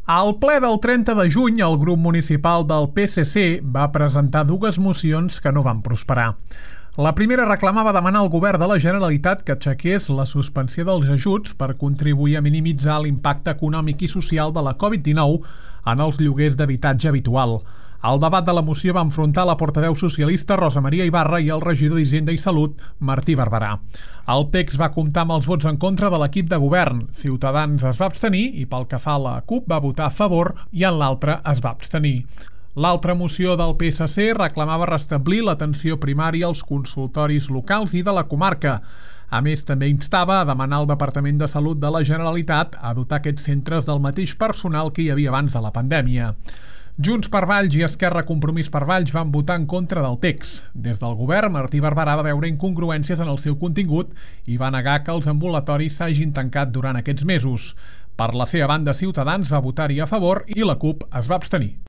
Al ple del 30 de juny, el grup municipal del PSC va presentar dues mocions que no van prosperar. La primera reclamava demanar al govern de la Generalitat que aixequés la suspensió dels ajuts per contribuir a minimitzar l'impacte econòmic i social de la Covid-19 en els lloguers d'habitatge habitual. El debat de la moció va enfrontar la portaveu socialista Rosa Maria Ibarra i el regidor d'Hisenda i Salut, Martí Barberà. El text va comptar amb els vots en contra de l'equip de govern. Ciutadans es va abstenir i pel que fa a la CUP va votar a favor i en l'altra es va abstenir. L'altra moció del PSC reclamava restablir l'atenció primària als consultoris locals i de la comarca. A més, també instava a demanar al Departament de Salut de la Generalitat a dotar aquests centres del mateix personal que hi havia abans de la pandèmia. Junts per Valls i Esquerra Compromís per Valls van votar en contra del text. Des del govern, Martí Barberà va veure incongruències en el seu contingut i va negar que els ambulatoris s'hagin tancat durant aquests mesos. Per la seva banda, Ciutadans va votar-hi a favor i la CUP es va abstenir.